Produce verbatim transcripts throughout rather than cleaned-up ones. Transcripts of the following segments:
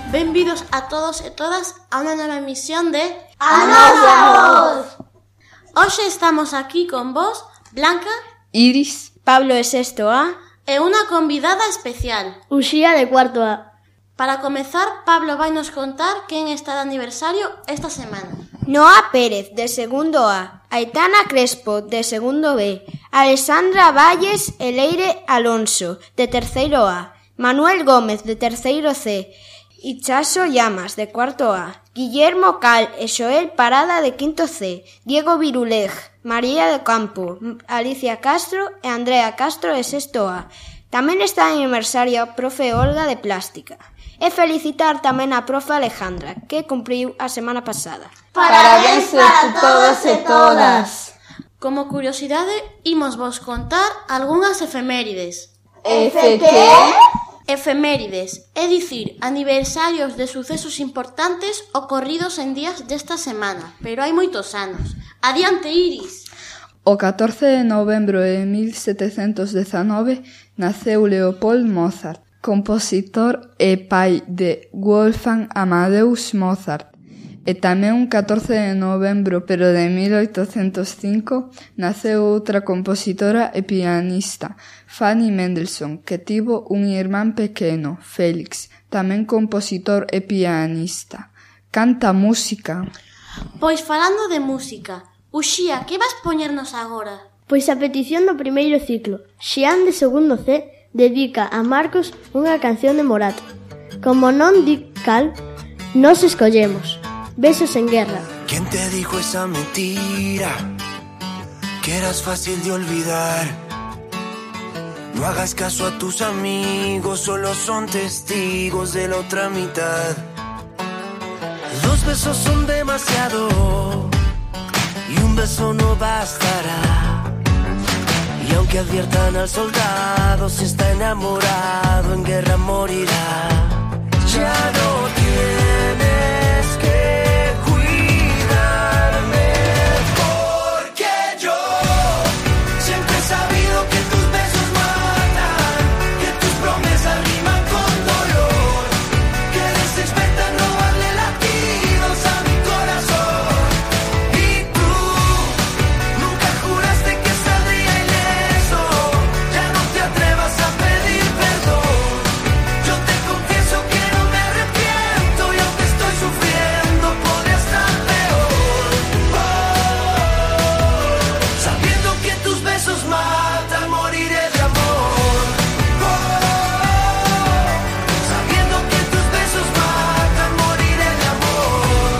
Benvidos a todos e todas a unha nova emisión de A Nosa Voz. Hoxe estamos aquí con vos, Blanca, Iris, Pablo de sexto A e unha convidada especial, Uxía de cuarto A. Para comezar, Pablo vai nos contar quen está de aniversario esta semana. Noa Pérez, de segundo A, Aitana Crespo, de segundo B, Alexandra Valles e Leire Alonso, de terceiro A, Manuel Gómez, de terceiro C, Ichaso Llamas, de cuarto A, Guillermo Cal e Xoel Parada, de quinto C, Diego Viruleg, María de Campo, Alicia Castro e Andrea Castro, de sexto A. Tamén está de aniversario a profe Olga, de plástica. E felicitar tamén a profe Alejandra, que cumpriu a semana pasada. Parabéns a todos e todas. Como curiosidade, imos vos contar algunhas efemérides. Efe que? Efemérides, é dicir, aniversarios de sucesos importantes ocorridos en días desta semana, pero hai moitos anos. Adiante, Iris. O catorce de novembro de mil setecentos dezanove naceu Leopold Mozart, compositor e pai de Wolfgang Amadeus Mozart. E tamén un catorce de novembro, pero de mil oitocentos cinco, naceu outra compositora e pianista, Fanny Mendelssohn, que tivo un irmán pequeno, Félix, tamén compositor e pianista. Canta música. Pois falando de música, Uxía, que vas poñernos agora? Pois a petición do primeiro ciclo, Xián de segundo C dedica a Marcos unha canción de Morato. Como non di cal, nos escollemos. Besos en guerra. ¿Quién te dijo esa mentira? Que eras fácil de olvidar. No hagas caso a tus amigos, solo son testigos de la otra mitad. Dos besos son demasiado y un beso no bastará. Y aunque adviertan al soldado, si está enamorado, en guerra morirá. Ya no tienes que cuidarme, porque yo siempre he sabido que tus besos matan, que tus promesas riman con dolor, que eres experta en robarle latidos a mi corazón. Y tú nunca juraste que saldría ileso, ya no te atrevas a pedir perdón. Yo te confieso que no me arrepiento y aunque estoy sufriendo podría estar peor. Oh, sabiendo que tus besos matan, moriré de amor. Oh, sabiendo que tus besos matan, moriré de amor.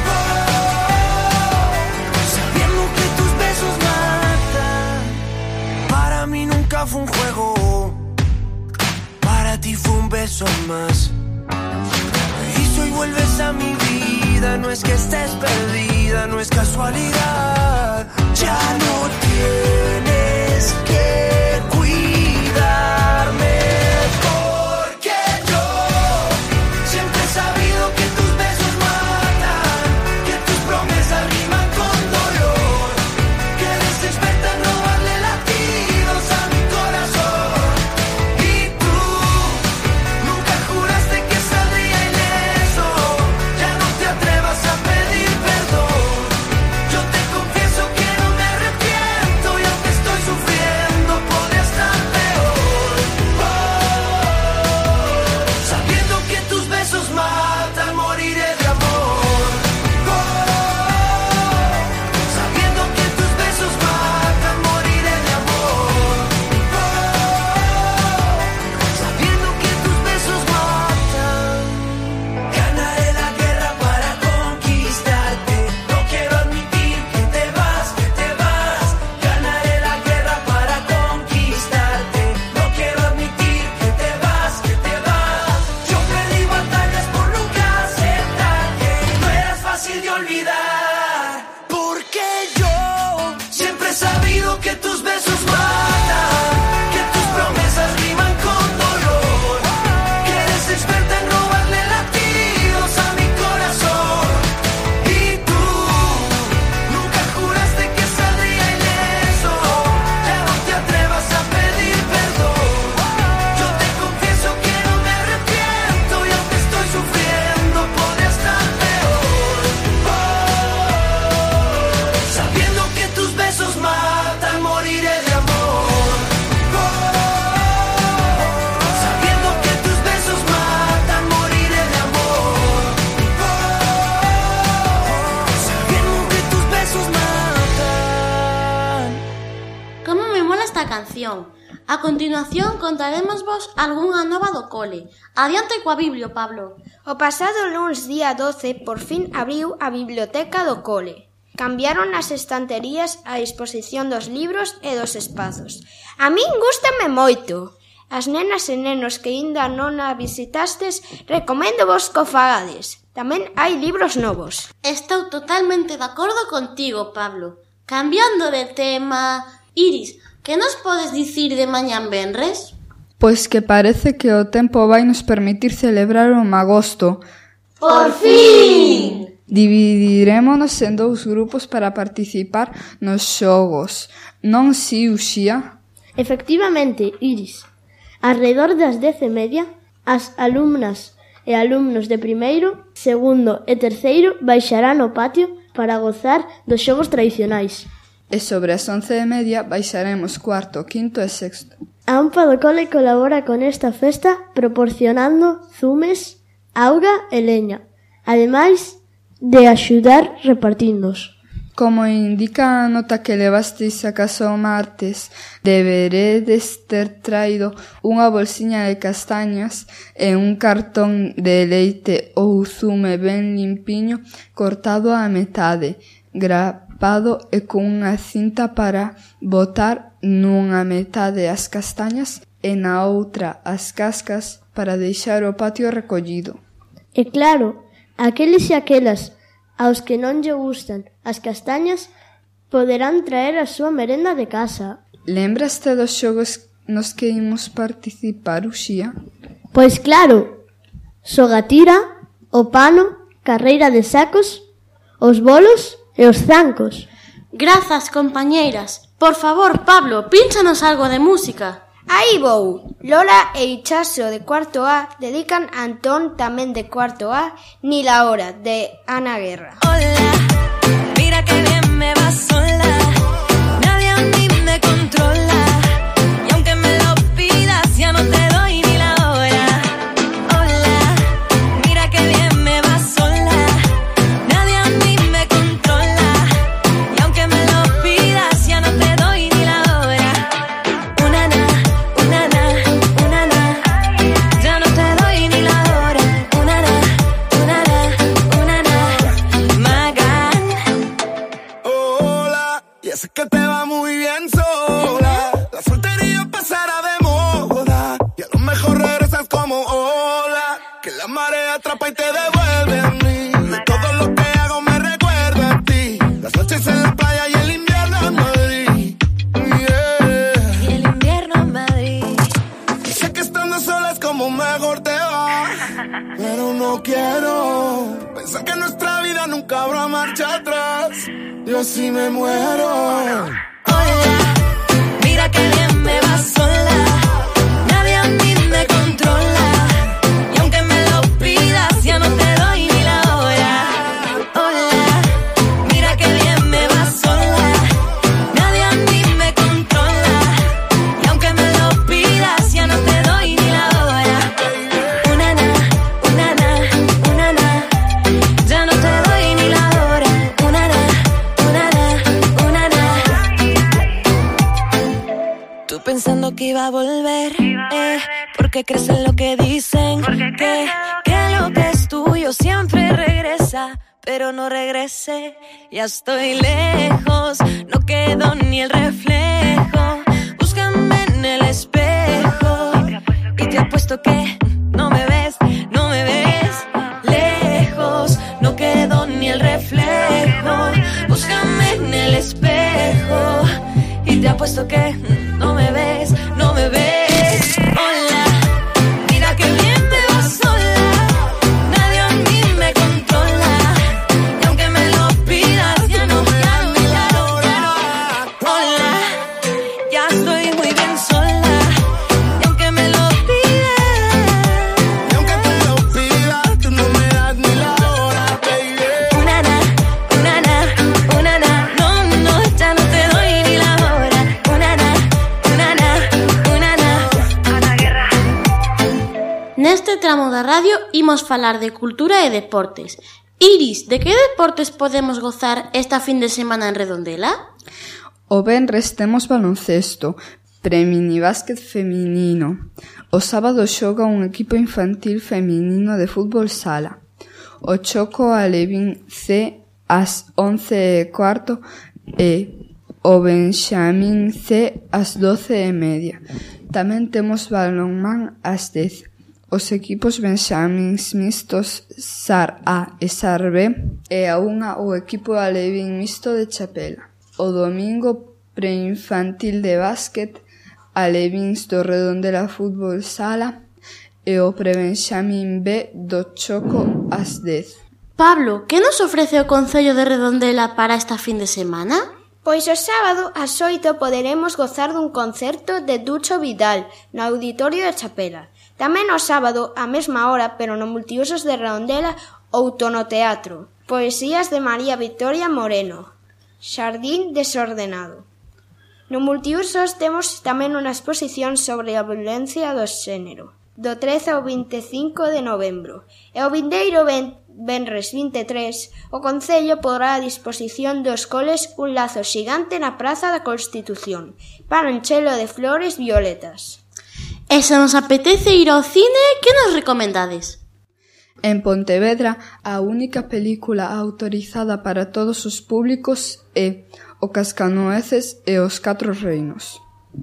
Oh, sabiendo que tus besos matan. Para mí nunca fue un juego, para ti fue un beso más. Y si hoy vuelves a mi vida, no es que estés perdida, no es casualidad. Ya no tienes que cuidarme, porque yo siempre he sabido que tus besos matan, que tus promesas riman con dolor, que eres experta en robarle latidos a mi corazón. Y tú nunca juraste que saldría ileso, ya no te atrevas a pedir perdón. Yo te confieso que no me arrepiento y aunque sección. A continuación contarémosvos algunha nova do cole. Adiante coa Biblio, Pablo. O pasado luns día doce por fin abriu a biblioteca do cole. Cambiaron as estanterías a disposición dos libros e dos espazos. A min gústame moito. As nenas e nenos que aínda non a visitastes, recomendo vos que o fagades. Tamén hai libros novos. Estou totalmente de acordo contigo, Pablo. Cambiando de tema... Iris, que nos podes dicir de mañán venres? Pois que parece que o tempo vai nos permitir celebrar o magosto. Por fin! Dividirémonos en dous grupos para participar nos xogos. Non si, Uxía? Efectivamente, Iris. Alrededor das dez e media, as alumnas e alumnos de primeiro, segundo e terceiro baixarán ao patio para gozar dos xogos tradicionais. E sobre as once e media baixaremos cuarto, quinto e sexto. A AMPA do cole colabora con esta festa proporcionando zumes, auga e leña, ademais de axudar repartíndoos. Como indica a nota que levasteis a casa o martes, deberedes ter traído unha bolsiña de castañas e un cartón de leite ou zume ben limpiño cortado á metade, grapado e con unha cinta para botar nunha metade as castañas e na outra as cascas para deixar o patio recollido. E claro, aqueles e aquelas aos que non lle gustan as castañas poderán traer a súa merenda de casa. Lembraste dos xogos nos que imos participar, Uxía? Pois claro, xogatira, o pano, carreira de sacos, os bolos e os zancos. Grazas, compañeiras. Por favor, Pablo, pínchanos algo de música. Aí vou. Lola e Ichaso de cuarto A dedican a Antón tamén de cuarto A, Ni la hora de Ana Guerra. Hola, mira que bien me va sola, nadie a mí me controla, y aunque me lo pidas ya no te doy ni la hora. Hola, mira que bien me va sola, nadie a mí me controla, y aunque me lo pidas ya no te doy ni la hora. Una na, una na, una na, ya no te doy ni la hora. Una na, una na, una na, Magan. Hola, y es que te va muy bien sola. La soltería pasará de moda y a lo mejor regresas como ola, que la marea atrapa y te devuelve a mí. Y todo lo que hago me recuerda a ti. Las noches en la playa y el invierno en Madrid. Yeah. Y el invierno en Madrid. Y sé que estando sola es como mejor te va, pero no quiero pensar que nuestra vida nunca habrá marcha atrás. Yo sí me muero. Hola, mira que bien me va sola, nadie a mí me controla, y aunque me lo pidas ya no te doy ni la hora. Hola, mira que bien me va sola, nadie a mí me controla, y aunque me lo pidas ya no te doy ni la hora. Una na, una na, una na, ya no te doy ni la hora. Una na, una na, una na. Tú pensando que iba a volver, eh, porque crees en lo que dicen, que, que lo que es tuyo siempre regresa, pero no regrese. Ya estoy lejos, no quedó ni el reflejo. Búscame en el espejo y te apuesto que no me ves, no me ves. Lejos, no quedó ni el reflejo. Búscame en el espejo y te apuesto que no me ves, no me ves. Hola, mira que bien me va sola, nadie a mí me controla, y aunque me lo pidas ya no me da ni la hora. Hola, ya estoy muy bien sola, y aunque me lo pidas, Y aunque te lo pidas, tú no me das ni la hora, baby. una na, una na, una na, no, no, ya no te doy ni la hora. Una na, una na, una na, Ana Guerra. Neste tramo da radio imos falar de cultura e deportes. Iris, de que deportes podemos gozar esta fin de semana en Redondela? O venres temos baloncesto, Preminibásquet feminino. O sábado xoga un equipo infantil feminino de fútbol sala. O Choco Alevín C ás once e cuarto e o Benxamín C ás doce e media. Tamén temos balonmán ás dez. Os equipos benxamíns mixtos S A R A e S A R B e a unha o equipo alevín mixto de Chapela. O domingo preinfantil de básquet, alevíns do Redondela Fútbol Sala e o prebenxamín B do Choco ás dez. Pablo, que nos ofrece o Concello de Redondela para esta fin de semana? Pois o sábado ás oito poderemos gozar dun concerto de Ducho Vidal no Auditorio de Chapela. Tamén o sábado, á mesma hora, pero no Multiusos de Redondela, Outono Teatro. Poesías de María Victoria Moreno. Xardín desordenado. No Multiusos temos tamén unha exposición sobre a violencia do xénero, do trece ao vinte e cinco de novembro. E o vindeiro venres vinte e tres, o Concello porá a disposición dos coles un lazo xigante na Praza da Constitución, para enchelo de flores violetas. E se nos apetece ir ao cine, que nos recomendades? En Pontevedra, a única película autorizada para todos os públicos é O Cascanueces e os Catro Reinos.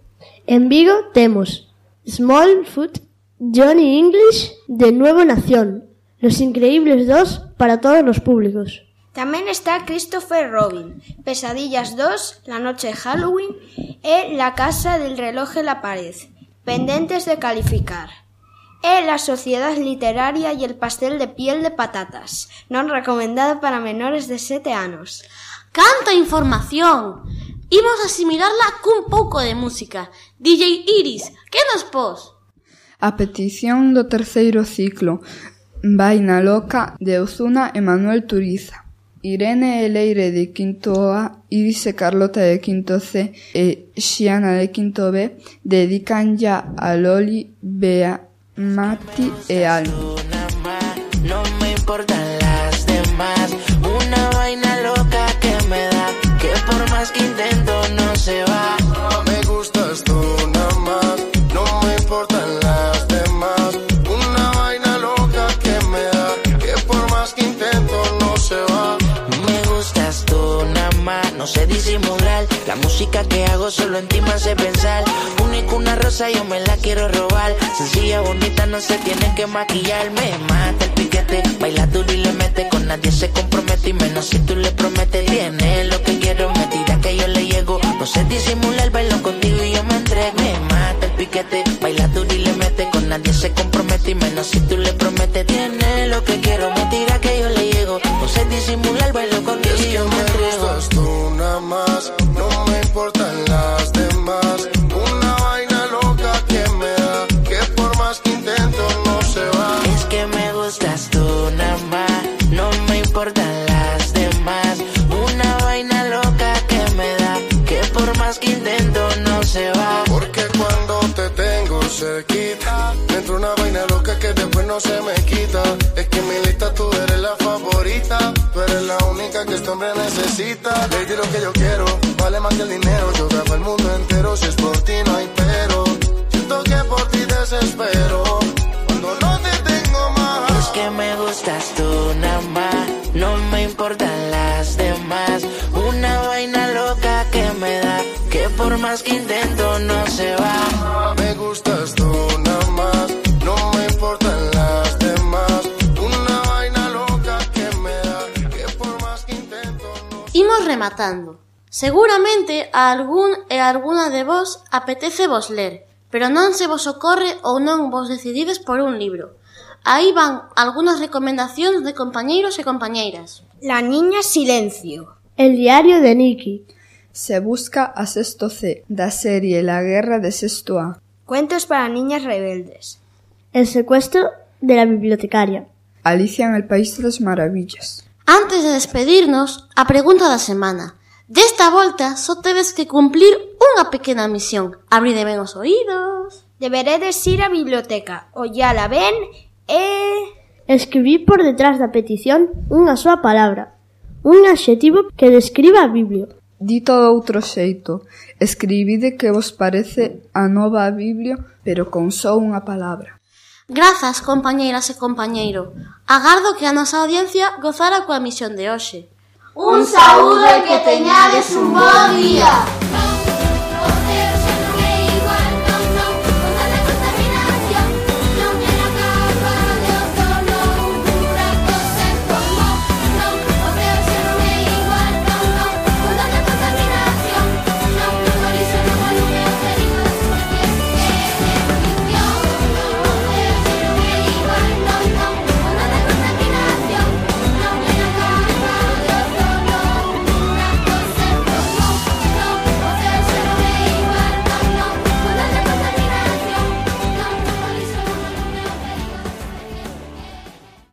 En Vigo temos Smallfoot, Johnny English, De Nuevo Nación, Los Increíbles dos para todos los públicos. Tamén está Christopher Robin, Pesadillas dos, La Noche de Halloween e La Casa del Reloj en la Pared, pendentes de calificar. E La Sociedad Literaria y el Pastel de Piel de Patatas, non recomendada para menores de sete anos. ¡Canta información! Imos asimilarla cun pouco de música. D J Iris, que nos pos? A petición do terceiro ciclo Vaina Loca de Ozuna e Manuel Turiza. Irene e Leire de quinto A, Iris e Carlota de quinto C e Xiana de quinto B dedican ya a Loli, Bea, Mati e Alma. No me importan las demás, una vaina loca que me da, que por más que intento no se va. Me gustas tú nada más, no me importan las demás, una vaina loca que me da, que por más que intento no se va. Me gustas tú nada más, no sé disimular, la música que hago solo en ti me hace pensar. Única una rosa yo me la quiero robar, sencilla, bonita, no se tiene que maquillar. Me mata el piquete, baila duro y le mete, con nadie se compromete y menos si tú le prometes. Tiene lo que quiero, me tira que yo le llego, no sé disimular, bailo contigo y yo me entrego. Me mata el piquete, baila duro y le mete, con nadie se compromete y menos si tú le prometes. Tiene lo que quiero, me tira que yo le llego, no sé disimular, bailo contigo y yo me entrego. Me gustas tú nada más, no me importan las demás, una vaina loca que me da, que por más que intento no se va. Es que me gustas tú nada más, no me importan las demás, una vaina loca que me da, que por más que intento no se va. Porque cuando te tengo cerquita, me entra una vaina loca que después no se me quita. Es que en mi lista tú eres la favorita, tú eres la única que este hombre necesita. Lady, lo que yo quiero vale más que el dinero, yo grabo el mundo entero, si es por ti no hay pero. Siento que por ti desespero, cuando no te tengo más. Es que me gustas tú nada más, no me importan las demás, una vaina loca que me da, que por más que intento no se va. Me gustas tú nada más, no me importan las demás, una vaina loca que me da, que por más que intento no se va. Imos rematando. Seguramente a algún e alguna de vos apetece vos ler, pero non se vos ocorre ou non vos decidides por un libro. Aí van algunhas recomendacións de compañeiros e compañeiras. La niña silencio. El diario de Nikki. Se busca a sexto C, da serie La guerra de sexto A. Cuentos para niñas rebeldes. El secuestro de la bibliotecaria. Alicia en el País de las Maravillas. Antes de despedirnos, a pregunta da semana. Desta volta só tedes que cumplir unha pequena misión. Abride ben os oídos. Deberedes ir á biblioteca, ollala ben e... Escribir por detrás da petición unha soa palabra, un adxetivo que describa a Biblia. Dito de outro xeito, escribide que vos parece a nova Biblia, pero con só unha palabra. Grazas, compañeiras e compañeiro. Agardo que a nosa audiencia gozara coa emisión de hoxe. Un saúdo e que teñades un bo día.